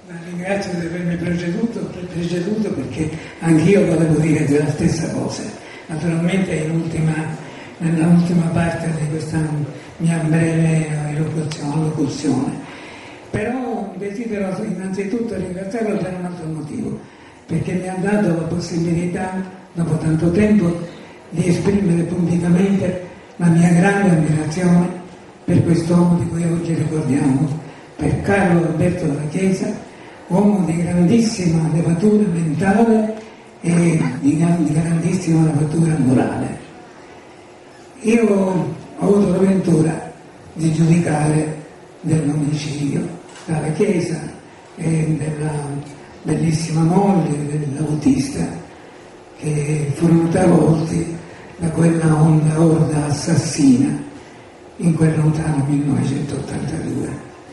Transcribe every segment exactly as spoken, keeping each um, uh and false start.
La ringrazio di avermi preceduto, preceduto perché anch'io volevo dire la stessa cosa. Naturalmente in ultima, nell'ultima parte di questa mia breve allocuzione. Però desidero innanzitutto ringraziarlo per un altro motivo, perché mi ha dato la possibilità, dopo tanto tempo, di esprimere pubblicamente la mia grande ammirazione per quest'uomo di cui oggi ricordiamo, per Carlo Alberto Dalla Chiesa, uomo di grandissima levatura mentale e di grandissima levatura morale. Io ho avuto la ventura di giudicare dell'omicidio dalla Chiesa e della bellissima moglie dell'autista che furono travolti da quella onda orda assassina in quel lontano millenovecentottantadue.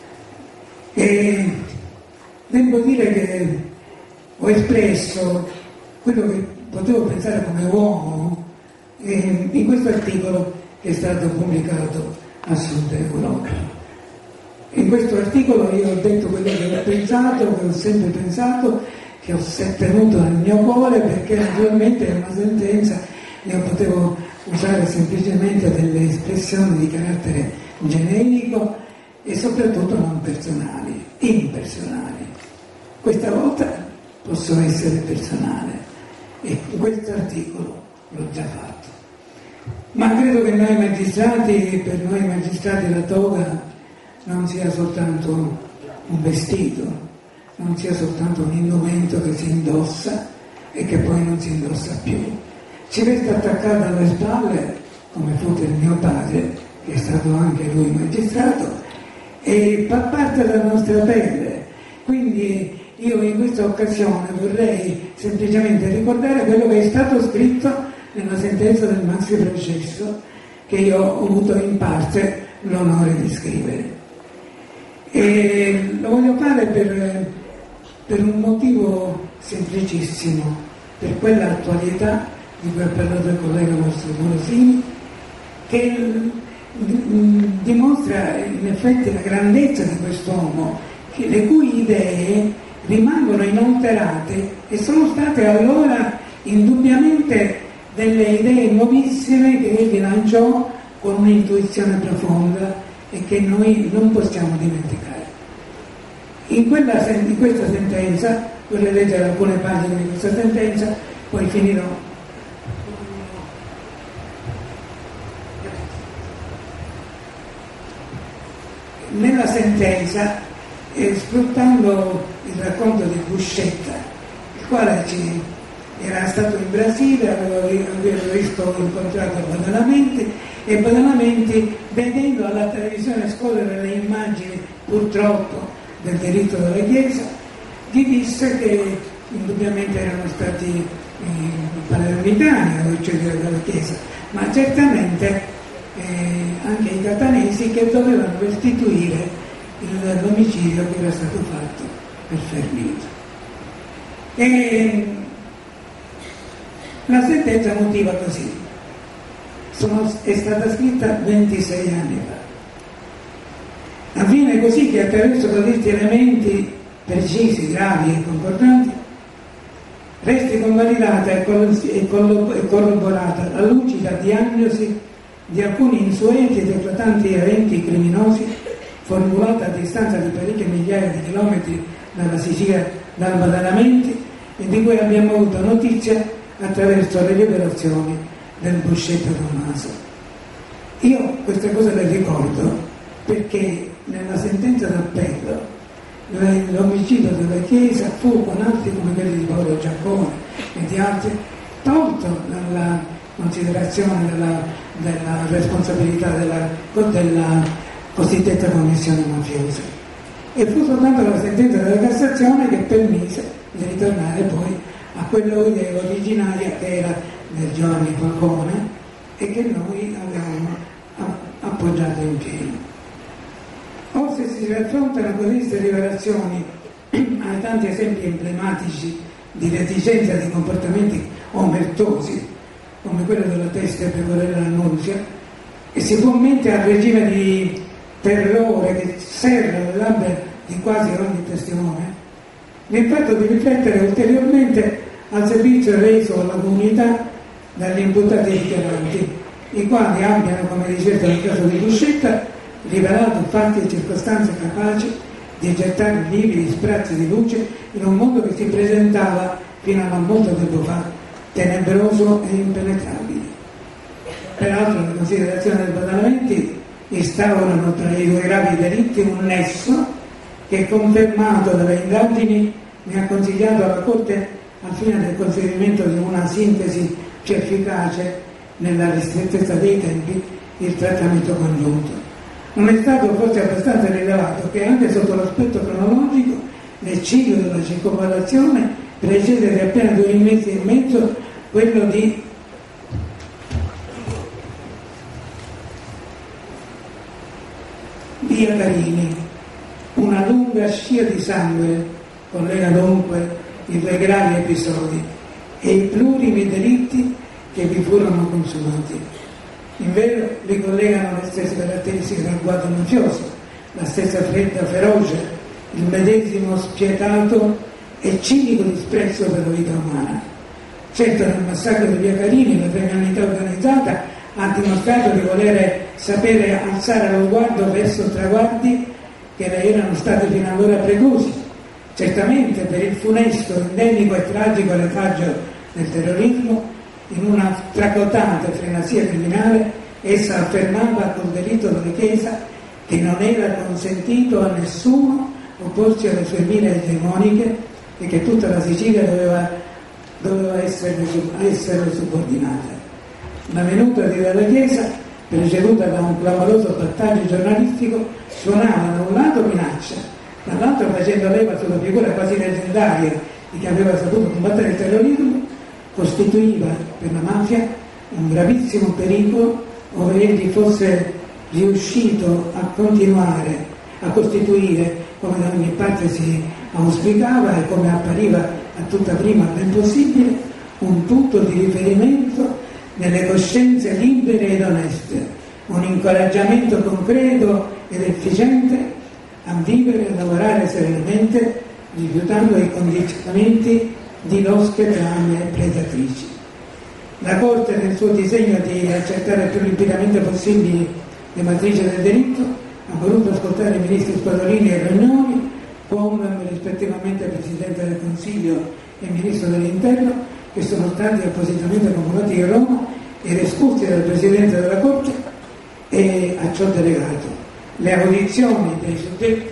E devo dire che ho espresso quello che potevo pensare come uomo in questo articolo che è stato pubblicato a Sud Europa. In questo articolo io ho detto quello che ho pensato, che ho sempre pensato, che ho tenuto nel mio cuore, perché naturalmente è una sentenza, io potevo usare semplicemente delle espressioni di carattere generico e soprattutto non personali, impersonali. Questa volta posso essere personale e in questo articolo l'ho già fatto. Ma credo che noi magistrati, per noi magistrati la toga non sia soltanto un vestito, non sia soltanto un indumento che si indossa e che poi non si indossa più. Ci resta attaccata alle spalle, come fu del mio padre, che è stato anche lui magistrato, e fa parte della nostra pelle. Quindi io in questa occasione vorrei semplicemente ricordare quello che è stato scritto nella sentenza del maxi processo che io ho avuto in parte l'onore di scrivere. E lo voglio fare per, per un motivo semplicissimo, per quella attualità di cui ha parlato il collega vostro Morosini, che dimostra in effetti la grandezza di quest'uomo, che, le cui idee rimangono inalterate e sono state allora indubbiamente delle idee nuovissime che egli lanciò con un'intuizione profonda e che noi non possiamo dimenticare. In, quella, in questa sentenza, vorrei leggere alcune pagine di questa sentenza, poi finirò. Nella sentenza, eh, sfruttando il racconto di Buscetta, il quale ci era stato in Brasile, aveva, aveva visto incontrato Badalamenti, e Badalamenti, vedendo alla televisione scorrere le immagini purtroppo del delitto della Chiesa, gli disse che indubbiamente erano stati i palermitani ad uccidere dalla Chiesa, ma certamente eh, anche i catanesi, che dovevano restituire il, l'omicidio che era stato fatto per Fermito. E la sentenza motiva così: Sono, è stata scritta ventisei anni fa. Avviene così che attraverso questi elementi precisi, gravi e concordanti resti convalidata e corroborata la lucida diagnosi di alcuni insueti ed eclatanti eventi criminosi formulata a distanza di parecchie migliaia di chilometri dalla Sicilia, dal Badalamenti, e di cui abbiamo avuto notizia attraverso le rivelazioni del Buscetta Tommaso. Io queste cose le ricordo perché nella sentenza d'appello l'omicidio della Chiesa fu, con altri come quelli di Paolo Giaccone e di altri, tolto dalla considerazione della, della responsabilità della, della cosiddetta commissione mafiosa, e fu soltanto la sentenza della Cassazione che permise di ritornare poi a quella idea originaria che era del Giovanni Falcone e che noi avevamo appoggiato in pieno. O se si raffrontano queste rivelazioni ai tanti esempi emblematici di reticenza di comportamenti omertosi, come quello della testa pecorella Annunzia, e si può mettere al regime di terrore che serra le labbra di quasi ogni testimone, il fatto di riflettere ulteriormente al servizio reso alla comunità dagli imputati dichiaranti, i quali abbiano, come dicete nel caso di Buscetta, rivelato fatti e circostanze capaci di gettare lividi sprazzi di luce in un mondo che si presentava fino a non molto tempo fa tenebroso e impenetrabile. Peraltro le considerazioni del Badalamenti instaurano tra i due gravi delitti un nesso che, confermato dalle indagini, mi ha consigliato alla Corte al fine del conseguimento di una sintesi più efficace nella ristrettezza dei tempi il trattamento congiunto. Non è stato forse abbastanza rilevato che anche sotto l'aspetto cronologico l'eccidio della circonvallazione precede di appena due mesi e mezzo quello di Via Carini. Una lunga scia di sangue collega dunque i due gravi episodi e i plurimi delitti che vi furono consumati. Invero li collegano le stesse caratteristiche del guardo mafioso, la stessa fredda ferocia, il medesimo spietato e cinico disprezzo per la vita umana. Certo, nel massacro di Via Carini la criminalità organizzata ha dimostrato di volere sapere alzare lo sguardo verso traguardi che le erano stati fino allora preclusi. Certamente per il funesto, endemico e tragico retaggio del terrorismo, in una tracotante frenasia criminale, essa affermava col delitto della Chiesa che non era consentito a nessuno opporsi alle sue mire egemoniche e che tutta la Sicilia doveva, doveva essere, essere subordinata. La venuta di della Chiesa, preceduta da un clamoroso battaglio giornalistico, suonava da un lato minaccia, dall'altro facendo leva sulla figura quasi leggendaria di chi aveva saputo combattere il terrorismo, costituiva per la mafia un gravissimo pericolo ove egli fosse riuscito a continuare a costituire, come da ogni parte si auspicava e come appariva a tutta prima ben possibile, un punto di riferimento nelle coscienze libere ed oneste, un incoraggiamento concreto ed efficiente a vivere e lavorare serenamente, rifiutando i condizionamenti di losche trame predatrici. La Corte, nel suo disegno di accertare il più rapidamente possibile le matrici del delitto, ha voluto ascoltare i ministri Spadolini e Rognoni, come rispettivamente Presidente del Consiglio e Ministro dell'Interno, che sono stati appositamente convocati a Roma e esclusi dal Presidente della Corte e a ciò delegato. Le audizioni dei soggetti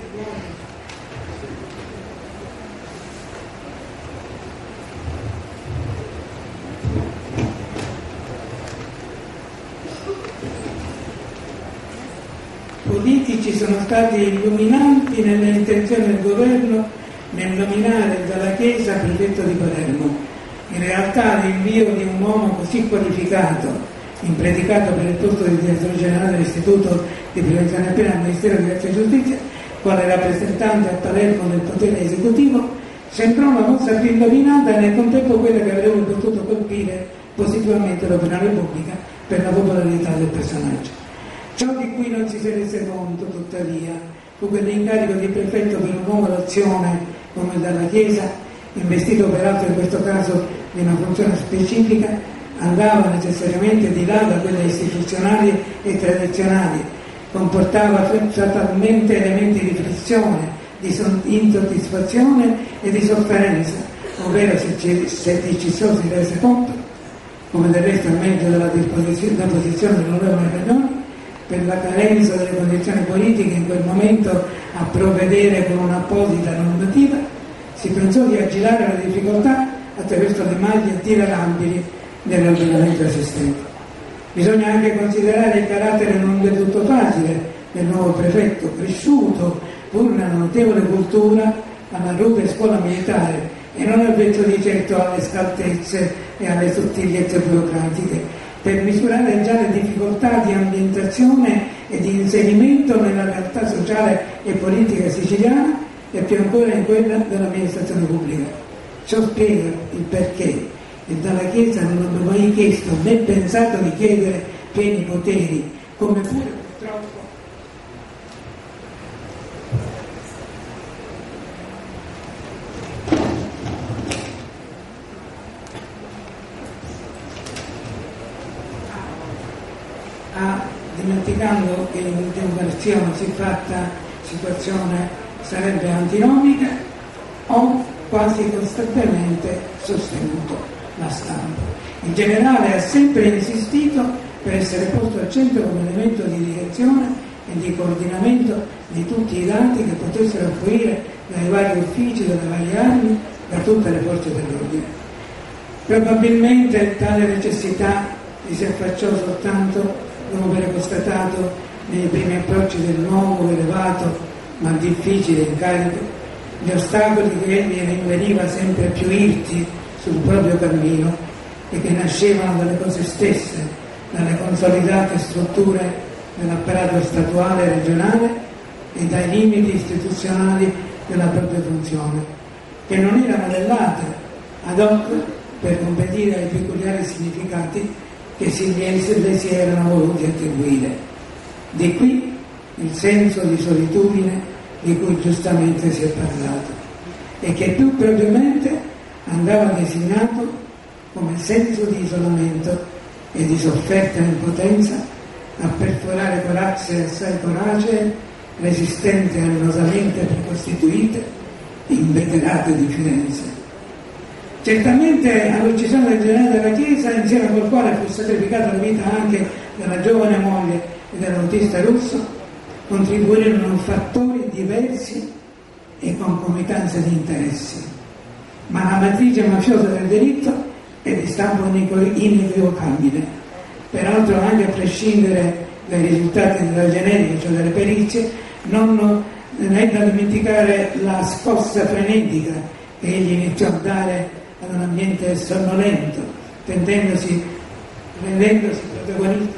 politici sono stati illuminanti nelle intenzioni del governo nel nominare dalla Chiesa prefetto di Palermo. In realtà l'invio di un uomo così qualificato, impredicato per il posto di direttore generale dell'Istituto di Prevenzione della Pena al Ministero di Grazia e Giustizia, quale rappresentante a Palermo del potere esecutivo, sembrò la mossa più indovinata e nel contempo quella che avrebbe potuto colpire positivamente l'opinione pubblica per la popolarità del personaggio. Ciò di cui non si si rese conto, tuttavia, fu quell'incarico di prefetto per un uomo d'azione come dalla Chiesa, investito peraltro in questo caso di una funzione specifica, andava necessariamente di là da quelle istituzionali e tradizionali, comportava fatalmente elementi di frizione, di insoddisfazione e di sofferenza, ovvero se, ci, se di ciò si rese conto, come del resto è meglio della disposizione, della posizione dell'onorevole Cagnoni, per la carenza delle condizioni politiche in quel momento a provvedere con un'apposita normativa, si pensò di aggirare le difficoltà attraverso le maglie tiralabili dell'ordinamento esistente. Bisogna anche considerare il carattere non del tutto facile del nuovo prefetto, cresciuto pur una notevole cultura alla rude scuola militare e non avvezzo di certo alle scaltezze e alle sottigliezze burocratiche, per misurare già le difficoltà di ambientazione e di inserimento nella realtà sociale e politica siciliana e più ancora in quella dell'amministrazione pubblica. Ciò spiega il perché e dalla Chiesa non hanno mai chiesto né pensato di chiedere pieni poteri, come pure purtroppo dimenticando che in democrazia una siffatta situazione sarebbe antinomica, o quasi costantemente sostenuto la stampa. Il generale ha sempre insistito per essere posto al centro come elemento di direzione e di coordinamento di tutti i dati che potessero affluire dai vari uffici, dalle varie armi, da tutte le forze dell'ordine. Probabilmente tale necessità gli si affacciò soltanto dopo aver constatato nei primi approcci del nuovo, elevato ma difficile incarico gli ostacoli che egli rinveniva sempre più irti sul proprio cammino e che nascevano dalle cose stesse, dalle consolidate strutture dell'apparato statuale e regionale e dai limiti istituzionali della propria funzione, che non erano modellate ad hoc per competire ai peculiari significati che si le si erano voluti attribuire. Di qui il senso di solitudine di cui giustamente si è parlato e che più propriamente andava designato come senso di isolamento e di sofferta impotenza a perforare corazze assai coracee, resistenti e annosamente precostituite, inveterate di Firenze. Certamente all'uccisione del generale della Chiesa, insieme col quale fu sacrificata la vita anche della giovane moglie e dell'autista russo, contribuirono fattori diversi e concomitanze di interessi, ma la matrice mafiosa del delitto è di stampo inequivocabile, peraltro anche a prescindere dai risultati della genetica, cioè delle perizie. Non è da dimenticare la scossa frenetica che egli iniziò a dare ad un ambiente sonnolento, tendendosi, rendendosi protagonista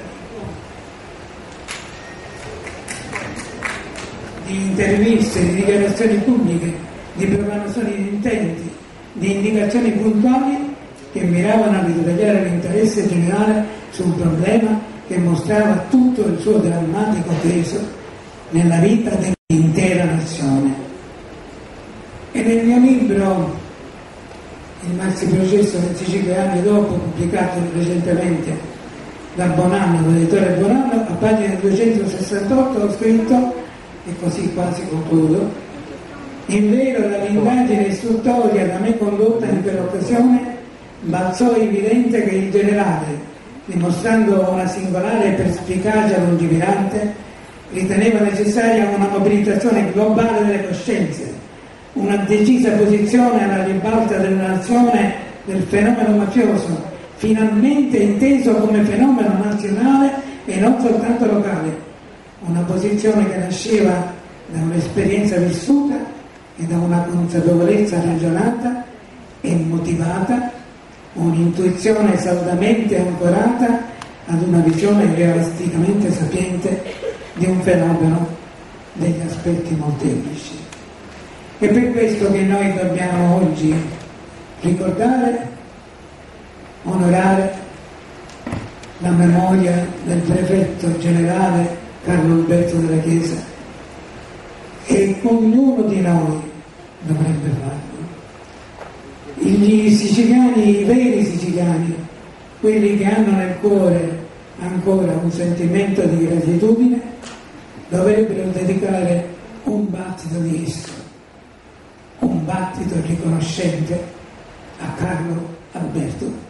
di interviste, di dichiarazioni pubbliche, di proclamazioni di intenti, di indicazioni puntuali che miravano a ritagliare l'interesse generale su un problema che mostrava tutto il suo drammatico peso nella vita dell'intera nazione. E nel mio libro, il maxi processo venticinque anni dopo, pubblicato recentemente da Bonanno, l'editore Bonanno, a pagina duecentosessantotto ho scritto, e così quasi concludo: in vero dall'indagine istruttoria da me condotta in quell'occasione balzò evidente che il generale, dimostrando una singolare perspicacia lungimirante, riteneva necessaria una mobilitazione globale delle coscienze, una decisa posizione alla ribalta della nazione del fenomeno mafioso, finalmente inteso come fenomeno nazionale e non soltanto locale, una posizione che nasceva da un'esperienza vissuta e da una consapevolezza ragionata e motivata, un'intuizione saldamente ancorata ad una visione realisticamente sapiente di un fenomeno degli aspetti molteplici. È per questo che noi dobbiamo oggi ricordare, onorare la memoria del prefetto generale Carlo Alberto Della Chiesa, e ognuno di noi dovrebbe farlo. I siciliani, i veri siciliani, quelli che hanno nel cuore ancora un sentimento di gratitudine, dovrebbero dedicare un battito di esso, un battito riconoscente a Carlo Alberto